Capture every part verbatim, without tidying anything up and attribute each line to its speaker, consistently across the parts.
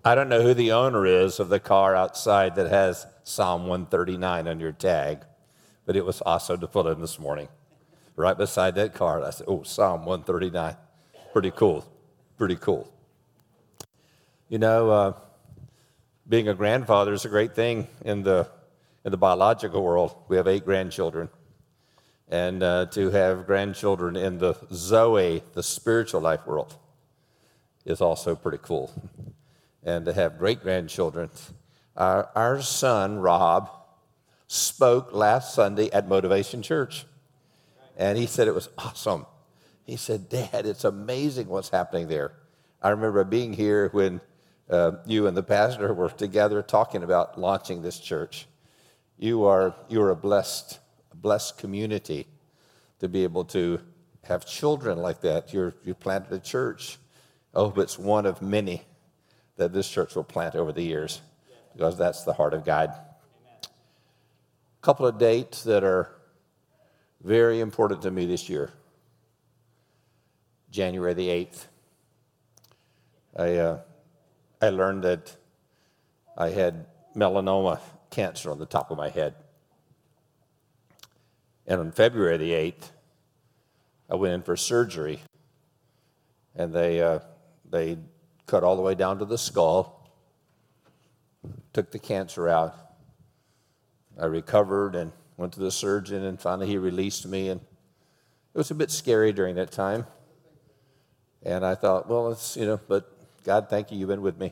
Speaker 1: I don't know who the owner is of the car outside that has Psalm one thirty-nine on your tag, but it was awesome to pull in this morning. Right beside that car, I said, oh, Psalm one thirty-nine. Pretty cool, pretty cool. You know, uh, being a grandfather is a great thing in the in the biological world. We have eight grandchildren. And uh, to have grandchildren in the Zoe, the spiritual life world, is also pretty cool. And to have great-grandchildren. Our, our son, Rob, spoke last Sunday at Motivation Church. And he said it was awesome. He said, Dad, it's amazing what's happening there. I remember being here when uh, you and the pastor were together talking about launching this church. You are, you are a blessed blessed community to be able to have children like that. You're, you planted a church. Oh, but it's one of many that this church will plant over the years because that's the heart of God. A couple of dates that are very important to me this year. January the eighth. I, uh, I learned that I had melanoma cancer on the top of my head. And on February the eighth, I went in for surgery, and they uh, they cut all the way down to the skull, took the cancer out. I recovered and went to the surgeon, and finally he released me, and it was a bit scary during that time. And I thought, well, it's, you know, but God, thank you, you've been with me.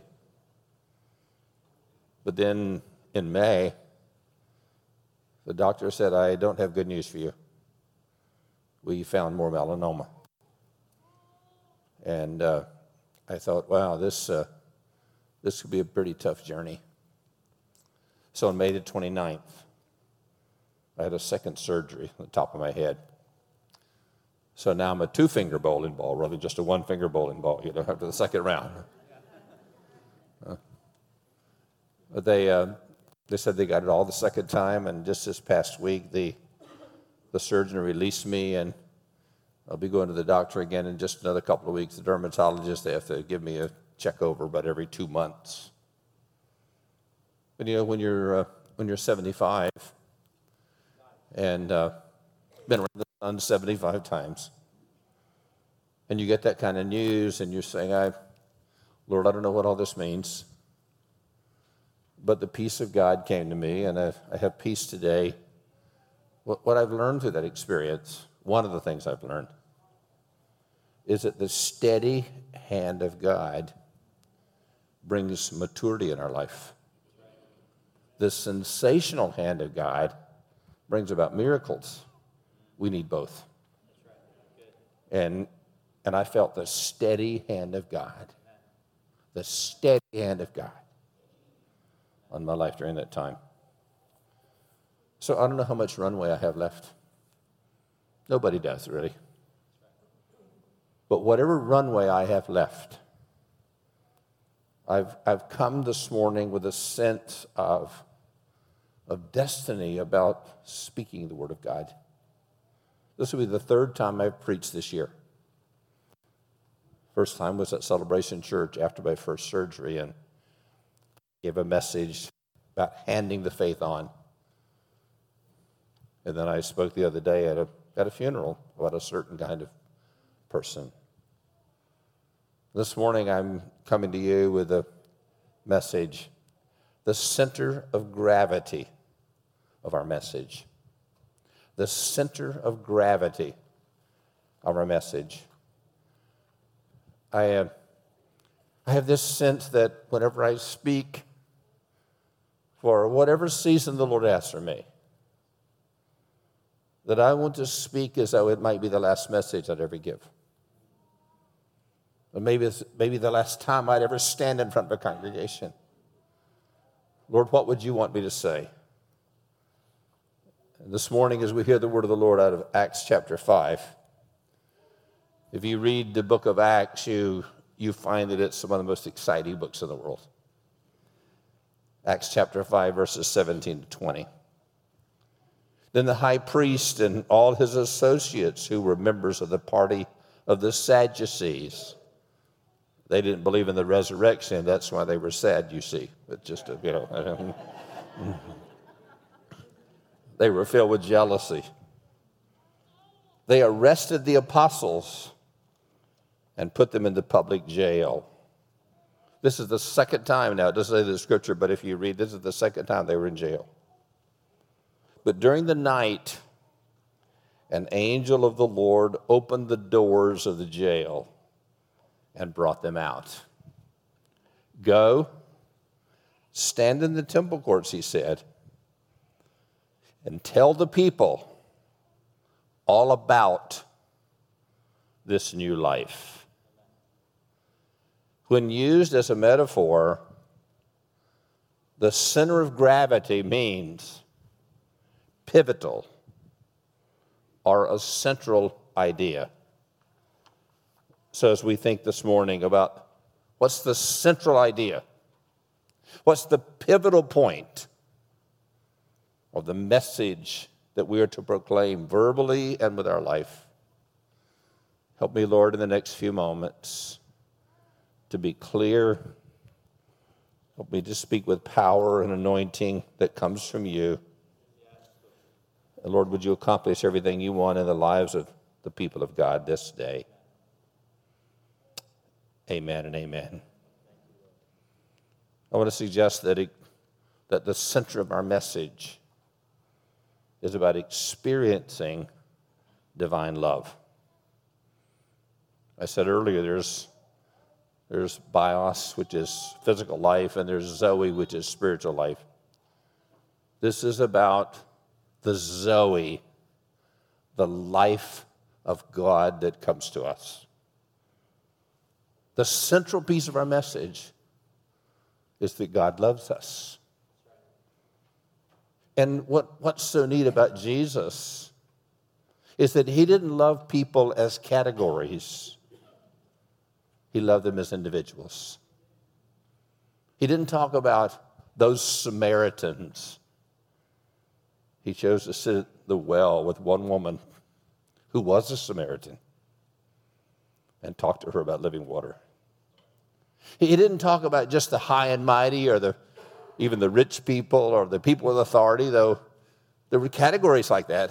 Speaker 1: But then in May, the doctor said, I don't have good news for you. We found more melanoma. And uh, I thought, wow, this uh, this could be a pretty tough journey. So on May the twenty-ninth, I had a second surgery on the top of my head. So now I'm a two-finger bowling ball, rather than just a one-finger bowling ball, you know, after the second round. Uh, but they... Uh, They said they got it all the second time, and just this past week, the the surgeon released me, and I'll be going to the doctor again in just another couple of weeks. The dermatologist, they have to give me a check over about every two months. But you know, when you're uh, when you're seventy-five and uh, been around the sun seventy-five times, and you get that kind of news, and you're saying, "I, Lord, I don't know what all this means." But the peace of God came to me, and I, I have peace today. What, what I've learned through that experience, one of the things I've learned, is that the steady hand of God brings maturity in our life. The sensational hand of God brings about miracles. We need both. And, and I felt the steady hand of God, the steady hand of God on my life during that time. So I don't know how much runway I have left. Nobody does, really. But whatever runway I have left, I've, I've come this morning with a sense of, of destiny about speaking the Word of God. This will be the third time I've preached this year. First time was at Celebration Church after my first surgery, and gave a message about handing the faith on. And then I spoke the other day at a, at a funeral about a certain kind of person. This morning I'm coming to you with a message, the center of gravity of our message. The center of gravity of our message. I have, I have this sense that whenever I speak, for whatever season the Lord asks for me, that I want to speak as though it might be the last message I'd ever give. Or maybe it's maybe the last time I'd ever stand in front of a congregation. Lord, what would you want me to say? And this morning, as we hear the word of the Lord out of Acts chapter five, if you read the book of Acts, you, you find that it's one of the most exciting books in the world. Acts chapter five, verses seventeen to twenty. Then the high priest and all his associates who were members of the party of the Sadducees, They didn't believe in the resurrection. That's why they were sad, you see. But just, a, you know, they were filled with jealousy. They arrested the apostles and put them into public jail. This is the second time now. It doesn't say the scripture, but if you read, this is the second time they were in jail. But during the night, an angel of the Lord opened the doors of the jail and brought them out. Go, stand in the temple courts, he said, and tell the people all about this new life. When used as a metaphor, the center of gravity means pivotal or a central idea. So as we think this morning about what's the central idea, what's the pivotal point of the message that we are to proclaim verbally and with our life, help me, Lord, in the next few moments to be clear. Help me to speak with power and anointing that comes from you. And Lord, would you accomplish everything you want in the lives of the people of God this day? Amen and amen. I want to suggest that, it, that the center of our message is about experiencing divine love. I said earlier, there's There's bios, which is physical life, and there's Zoe, which is spiritual life. This is about the Zoe, the life of God that comes to us. The central piece of our message is that God loves us. And what, what's so neat about Jesus is that he didn't love people as categories. He loved them as individuals. He didn't talk about those Samaritans. He chose to sit at the well with one woman who was a Samaritan and talk to her about living water. He didn't talk about just the high and mighty or the even the rich people or the people with authority, though there were categories like that.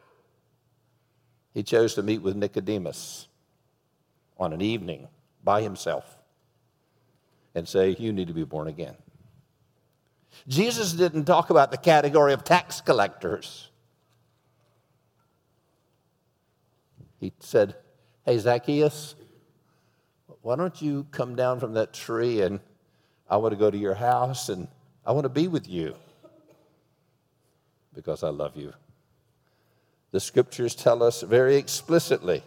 Speaker 1: He chose to meet with Nicodemus on an evening by himself and say, you need to be born again. Jesus didn't talk about the category of tax collectors. He said, hey, Zacchaeus, why don't you come down from that tree and I want to go to your house and I want to be with you because I love you. The scriptures tell us very explicitly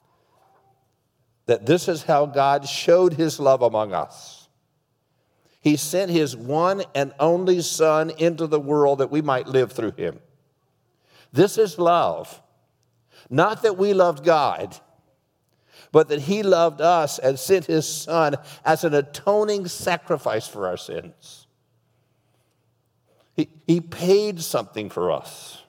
Speaker 1: that this is how God showed his love among us. He sent his one and only Son into the world that we might live through him. This is love. Not that we loved God, but that he loved us and sent his Son as an atoning sacrifice for our sins. He, he paid something for us.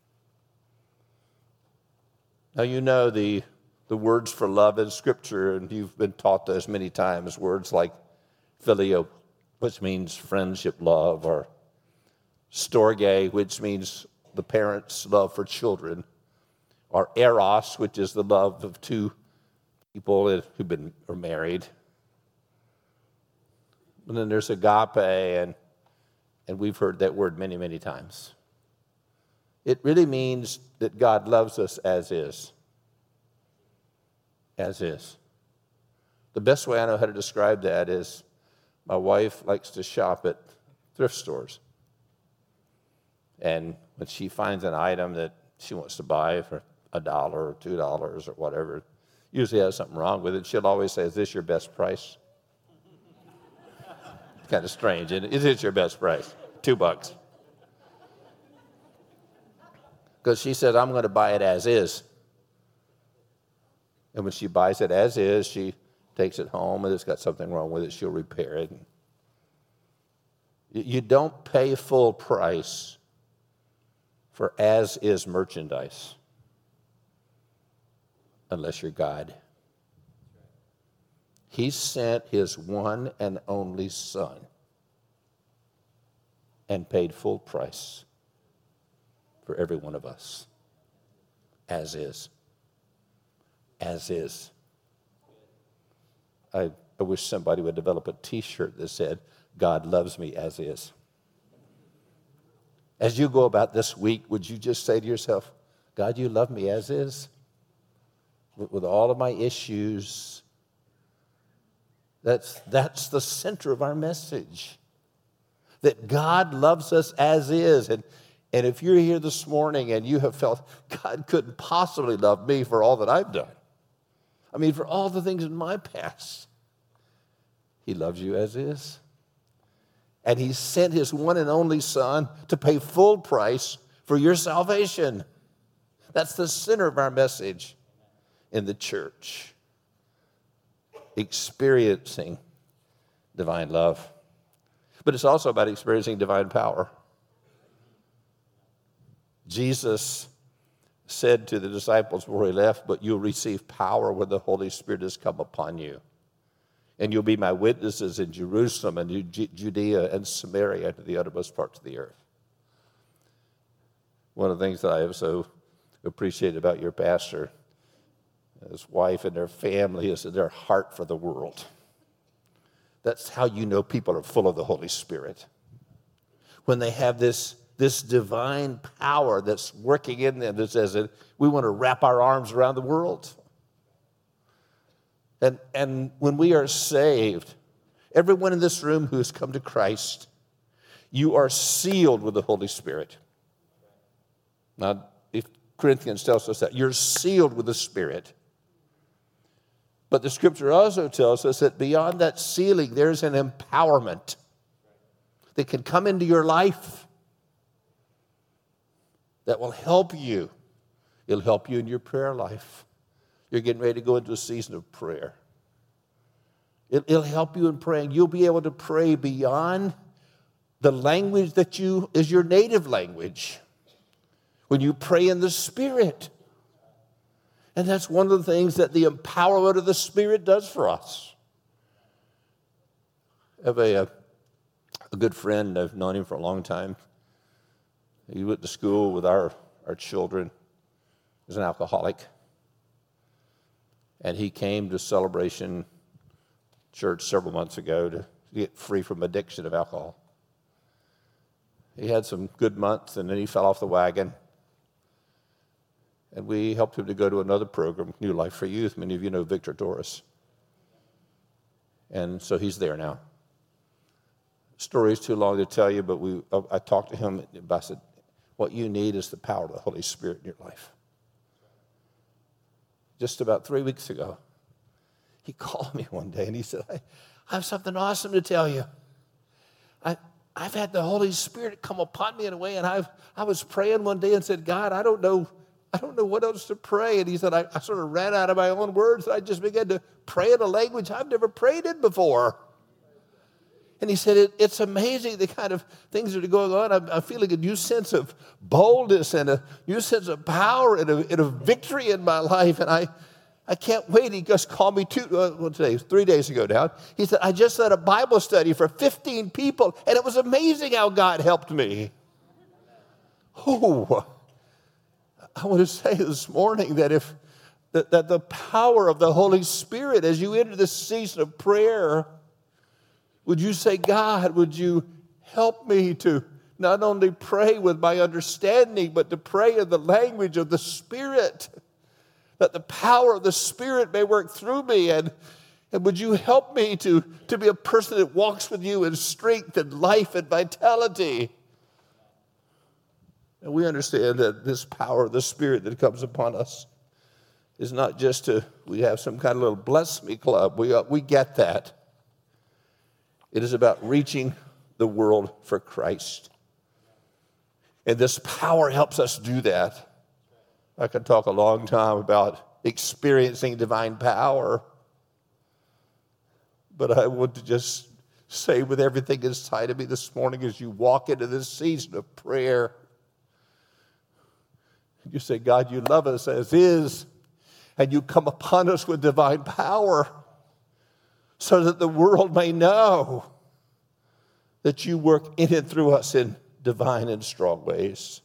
Speaker 1: Now, you know the, the words for love in Scripture, and you've been taught those many times, words like phileo, which means friendship love, or storge, which means the parents' love for children, or eros, which is the love of two people who've been or married. And then there's agape, and, and we've heard that word many, many times. It really means that God loves us as is. As is. The best way I know how to describe that is my wife likes to shop at thrift stores. And when she finds an item that she wants to buy for a dollar or two dollars or whatever, usually has something wrong with it, she'll always say, is this your best price? It's kind of strange, isn't it? Is this your best price? Two bucks. Because she said, I'm going to buy it as is. And when she buys it as is, she takes it home, and it's got something wrong with it, she'll repair it. You don't pay full price for as-is merchandise unless you're God. He sent his one and only Son and paid full price for every one of us, as is. As is. I, I wish somebody would develop a T-shirt that said, God loves me as is. As you go about this week, would you just say to yourself, God, you love me as is? With, with all of my issues. That's, that's the center of our message. That God loves us as is. And, and if you're here this morning and you have felt, God couldn't possibly love me for all that I've done. I mean, for all the things in my past. He loves you as is. And he sent his one and only Son to pay full price for your salvation. That's the center of our message in the church. Experiencing divine love. But it's also about experiencing divine power. Jesus said to the disciples before he left, but you'll receive power when the Holy Spirit has come upon you. And you'll be my witnesses in Jerusalem and Judea and Samaria and to the uttermost parts of the earth. One of the things that I have so appreciated about your pastor, his wife and their family, is their heart for the world. That's how you know people are full of the Holy Spirit. When they have this, this divine power that's working in them that says that we want to wrap our arms around the world. And, and when we are saved, everyone in this room who has come to Christ, you are sealed with the Holy Spirit. Now, if Corinthians tells us that, you're sealed with the Spirit. But the Scripture also tells us that beyond that sealing, there's an empowerment that can come into your life that will help you. It'll help you in your prayer life. You're getting ready to go into a season of prayer. It'll help you in praying. You'll be able to pray beyond the language that you is your native language when you pray in the Spirit. And that's one of the things that the empowerment of the Spirit does for us. I have a, a good friend. I've known him for a long time. He went to school with our, our children. He was an alcoholic. And he came to Celebration Church several months ago to get free from addiction of alcohol. He had some good months, and then he fell off the wagon. And we helped him to go to another program, New Life for Youth. Many of you know Victor Doris. And so he's there now. Story is too long to tell you, but we I talked to him, and I said, what you need is the power of the Holy Spirit in your life. Just about three weeks ago, he called me one day and he said, I, I have something awesome to tell you. I, I've had the Holy Spirit come upon me in a way, and I've, I was praying one day and said, God, I don't know, I don't know what else to pray. And he said, I, I sort of ran out of my own words, and I just began to pray in a language I've never prayed in before. And he said, it, it's amazing the kind of things that are going on. I'm, I'm feeling a new sense of boldness and a new sense of power and a, and a victory in my life. And I, I can't wait. He just called me two, uh, well, today, three days ago now. He said, I just led a Bible study for fifteen people, and it was amazing how God helped me. Oh, I want to say this morning that if that, that the power of the Holy Spirit as you enter this season of prayer, would you say, God, would you help me to not only pray with my understanding, but to pray in the language of the Spirit, that the power of the Spirit may work through me, and, and would you help me to, to be a person that walks with you in strength and life and vitality? And we understand that this power of the Spirit that comes upon us is not just to, we have some kind of little bless me club. We, uh, we get that. It is about reaching the world for Christ. And this power helps us do that. I could talk a long time about experiencing divine power. But I want to just say with everything inside of me this morning as you walk into this season of prayer, you say, God, you love us as is, and you come upon us with divine power. so that the world may know that you work in and through us in divine and strong ways.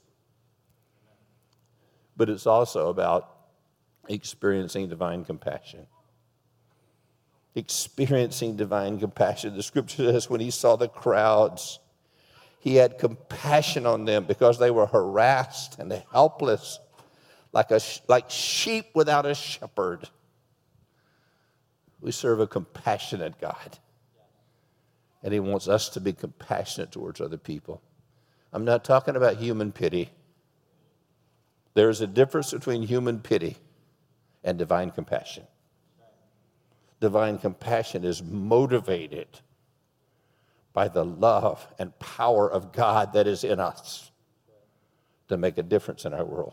Speaker 1: But it's also about experiencing divine compassion. Experiencing divine compassion. The scripture says when he saw the crowds, he had compassion on them because they were harassed and helpless, like, a, like sheep without a shepherd. We serve a compassionate God. And he wants us to be compassionate towards other people. I'm not talking about human pity. There's a difference between human pity and divine compassion. Divine compassion is motivated by the love and power of God that is in us to make a difference in our world.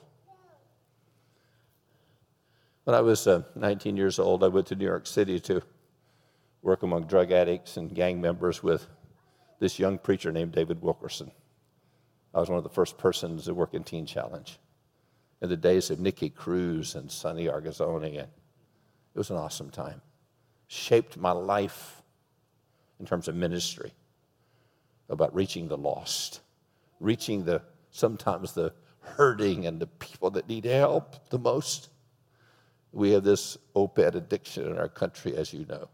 Speaker 1: When I was uh, nineteen years old, I went to New York City to work among drug addicts and gang members with this young preacher named David Wilkerson. I was one of the first persons to work in Teen Challenge in the days of Nicky Cruz and Sonny Argazzoni. And it was an awesome time. Shaped my life in terms of ministry, about reaching the lost, reaching the sometimes the hurting and the people that need help the most. We have this opiate addiction in our country, as you know.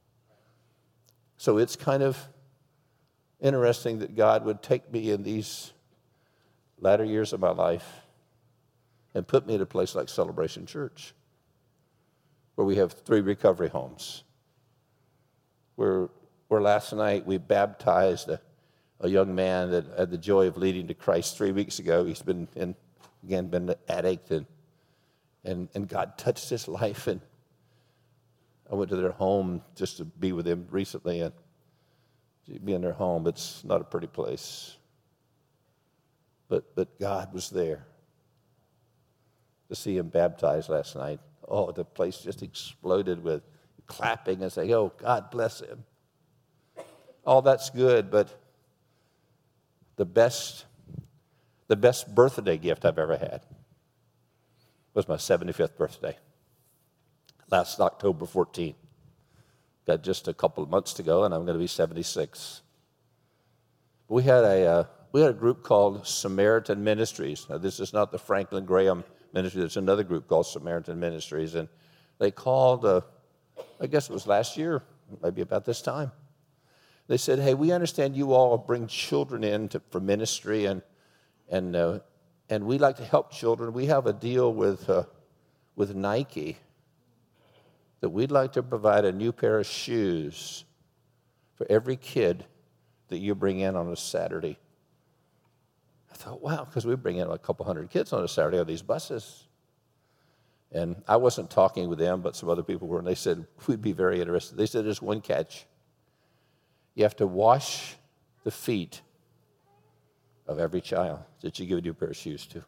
Speaker 1: So it's kind of interesting that God would take me in these latter years of my life and put me in a place like Celebration Church, where we have three recovery homes, where, where last night we baptized a, a young man that had the joy of leading to Christ three weeks ago. He's been, in, again, been an addict, and, and, and God touched his life. And I went to their home just to be with him recently, and be in their home. It's not a pretty place. But, but God was there to see him baptized last night. Oh, the place just exploded with clapping and saying, oh, God bless him. All that's good, but the best, the best birthday gift I've ever had was my seventy-fifth birthday, last October fourteenth. Got just a couple of months to go, and I'm going to be seventy-six. We had a uh, we had a group called Samaritan Ministries. Now, this is not the Franklin Graham Ministry. There's another group called Samaritan Ministries, and they called, uh, I guess it was last year, maybe about this time. They said, hey, we understand you all bring children in to, for ministry, and and uh, and we like to help children. We have a deal with uh, with Nike that we'd like to provide a new pair of shoes for every kid that you bring in on a Saturday. I thought, wow, because we bring in a couple hundred kids on a Saturday on these buses. And I wasn't talking with them, but some other people were, and they said, we'd be very interested. They said, there's one catch. You have to wash the feet of every child that you give a new pair of shoes to.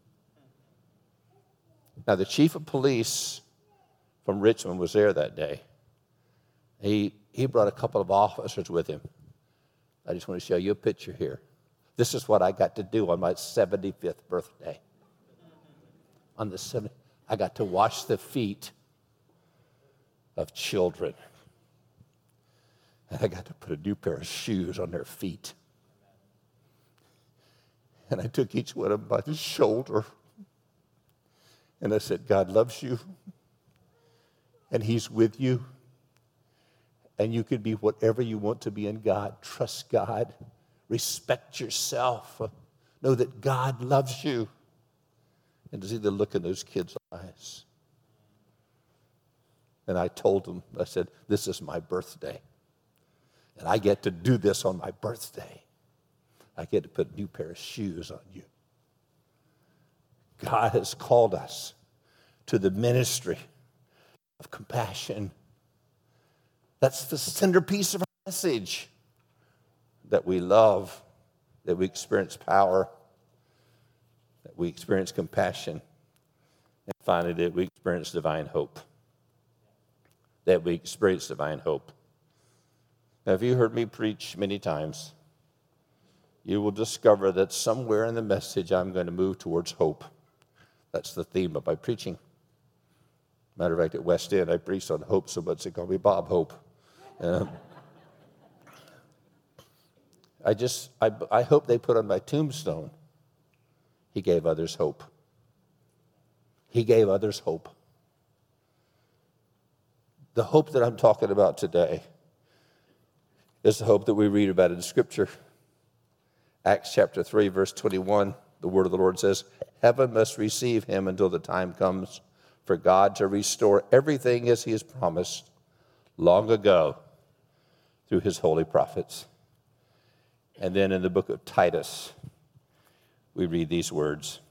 Speaker 1: Now, the chief of police from Richmond was there that day. He, he brought a couple of officers with him. I just want to show you a picture here. This is what I got to do on my seventy-fifth birthday. On the seventieth, I got to wash the feet of children. And I got to put a new pair of shoes on their feet. And I took each one of them by the shoulder. And I said, God loves you. And he's with you. And you can be whatever you want to be in God. Trust God. Respect yourself. Know that God loves you. And to see the look in those kids' eyes. And I told them, I said, this is my birthday. And I get to do this on my birthday. I get to put a new pair of shoes on you. God has called us to the ministry of compassion. That's the centerpiece of our message. That we love, that we experience power, that we experience compassion, and finally that we experience divine hope. That we experience divine hope. Now, if you heard me preach many times, you will discover that somewhere in the message I'm going to move towards hope. That's the theme of my preaching. Matter of fact, at West End, I preached on hope so much they call me Bob Hope. Um, I just, I, I hope they put on my tombstone, he gave others hope. He gave others hope. The hope that I'm talking about today is the hope that we read about in Scripture. Acts chapter three, verse twenty-one, the word of the Lord says, heaven must receive him until the time comes for God to restore everything as he has promised long ago through his holy prophets. And then in the book of Titus, we read these words.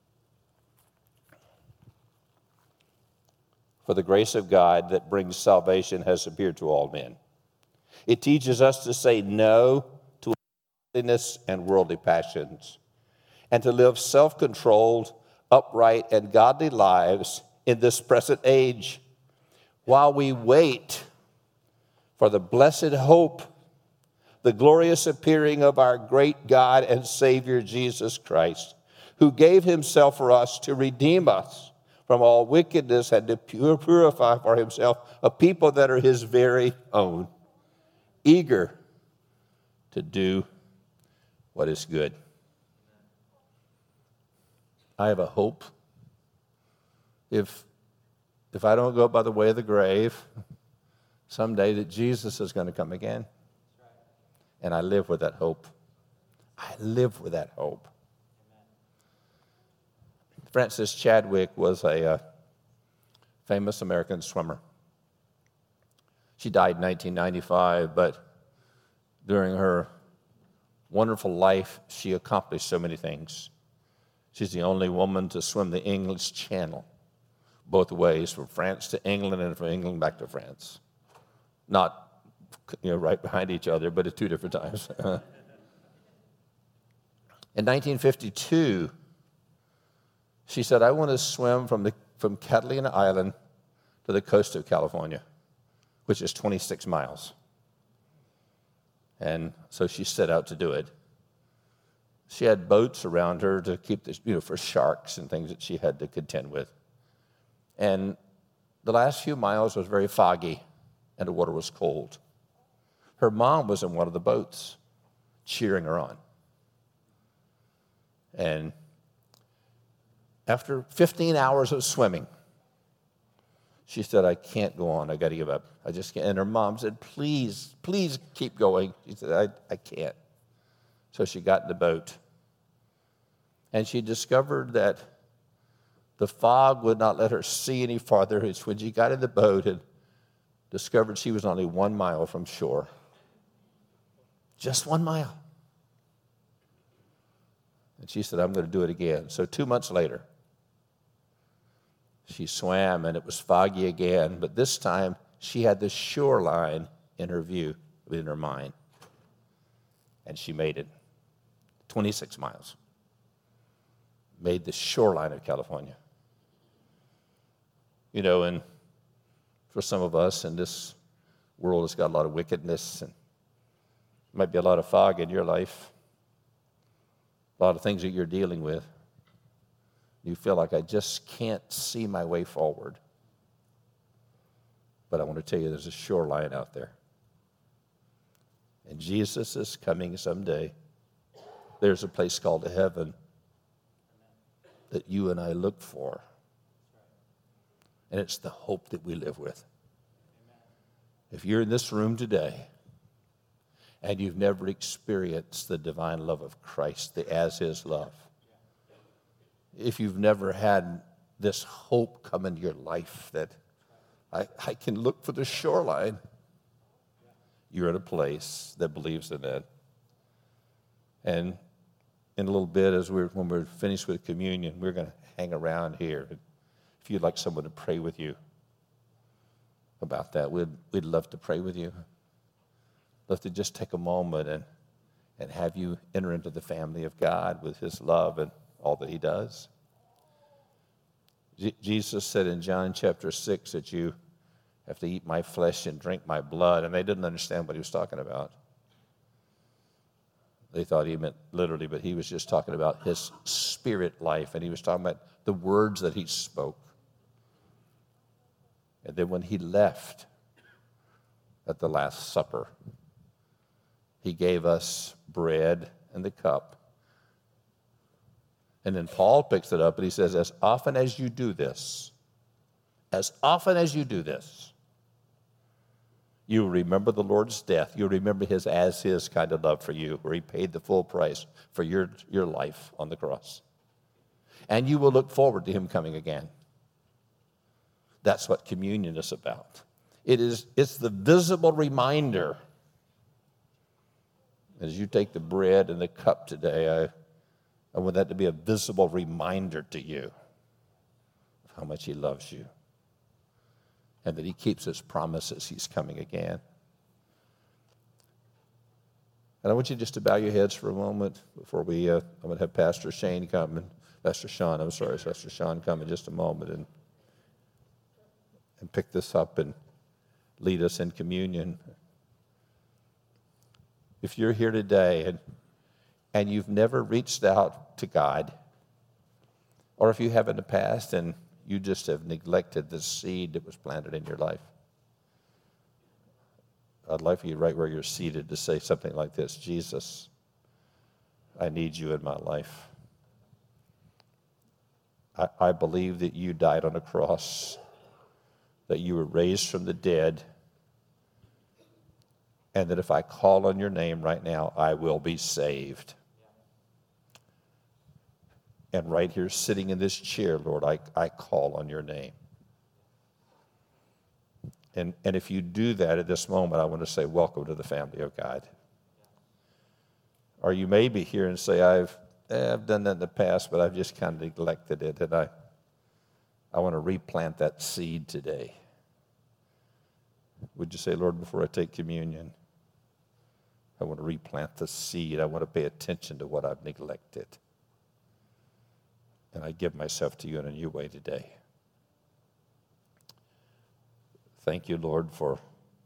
Speaker 1: For the grace of God that brings salvation has appeared to all men. It teaches us to say no to ungodliness and worldly passions, and to live self-controlled, upright, and godly lives in this present age, while we wait for the blessed hope, the glorious appearing of our great God and Savior Jesus Christ, who gave himself for us to redeem us from all wickedness and to purify for himself a people that are his very own, eager to do what is good. I have a hope. If, if I don't go by the way of the grave, someday that Jesus is going to come again. And I live with that hope. I live with that hope. Frances Chadwick was a uh, famous American swimmer. She died in nineteen ninety-five, but during her wonderful life, she accomplished so many things. She's the only woman to swim the English Channel both ways, from France to England and from England back to France. Not, you know, right behind each other, but at two different times. In nineteen fifty-two, she said, I want to swim from, the, from Catalina Island to the coast of California, which is twenty-six miles. And so she set out to do it. She had boats around her to keep this, you know, for sharks and things that she had to contend with. And the last few miles was very foggy, and the water was cold. Her mom was in one of the boats, cheering her on. And after fifteen hours of swimming, she said, I can't go on. I got to give up. I just can't. And her mom said, please, please keep going. She said, I, I can't. So she got in the boat. And she discovered that the fog would not let her see any farther. It's when she got in the boat and discovered she was only one mile from shore. Just one mile. And she said, I'm going to do it again. So two months later, she swam, and it was foggy again, but this time she had the shoreline in her view, in her mind. And she made it. twenty-six miles. Made the shoreline of California. You know, and for some of us in this world, it's got a lot of wickedness, and might be a lot of fog in your life, a lot of things that you're dealing with. You feel like I just can't see my way forward. But I want to tell you, there's a shoreline out there. And Jesus is coming someday. There's a place called heaven that you and I look for. And it's the hope that we live with. If you're in this room today and you've never experienced the divine love of Christ, the as-is love, if you've never had this hope come into your life that I, I can look for the shoreline, you're in a place that believes in that. And in a little bit, as we're when we're finished with communion, we're going to hang around here. If you'd like someone to pray with you about that, we'd, we'd love to pray with you. Love to just take a moment and, and have you enter into the family of God with his love and all that he does. J- Jesus said in John chapter six that you have to eat my flesh and drink my blood, and they didn't understand what he was talking about. They thought he meant literally, but he was just talking about his spirit life, and he was talking about the words that he spoke. And then when he left, at the Last Supper. He gave us bread and the cup. And then Paul picks it up and he says, as often as you do this, as often as you do this, you remember the Lord's death. You remember his as his kind of love for you, where he paid the full price for your, your life on the cross. And you will look forward to him coming again. That's what communion is about. It is, it's the visible reminder. As you take the bread and the cup today, I, I want that to be a visible reminder to you of how much he loves you and that he keeps his promises. He's coming again. And I want you just to bow your heads for a moment before we, uh, I'm going to have Pastor Shane come, and Pastor Sean, I'm sorry, Pastor Sean come in just a moment and, and pick this up and lead us in communion. If you're here today and, and you've never reached out to God, or if you have in the past and you just have neglected the seed that was planted in your life, I'd like for you right where you're seated to say something like this: Jesus, I need you in my life. I, I believe that you died on a cross, that you were raised from the dead, and that if I call on your name right now, I will be saved. And right here, sitting in this chair, Lord, I, I call on your name. And, and if you do that at this moment, I want to say, welcome to the family of God. Or you may be here and say, I've, eh, I've done that in the past, but I've just kind of neglected it, and I, I want to replant that seed today. Would you say, Lord, before I take communion, I want to replant the seed. I want to pay attention to what I've neglected. And I give myself to you in a new way today. Thank you, Lord, for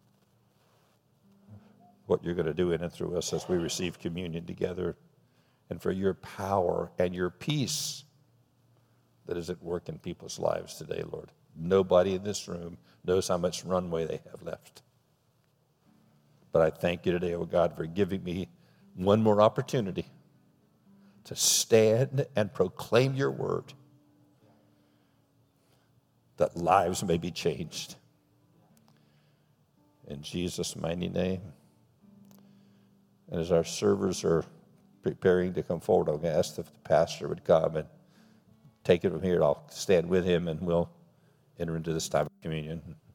Speaker 1: what you're going to do in and through us as we receive communion together, and for your power and your peace that is at work in people's lives today, Lord. Nobody in this room knows how much runway they have left. But I thank you today, oh God, for giving me one more opportunity to stand and proclaim your word, that lives may be changed. In Jesus' mighty name. And as our servers are preparing to come forward, I'm going to ask if the pastor would come and take it from here. I'll stand with him and we'll enter into this time of communion.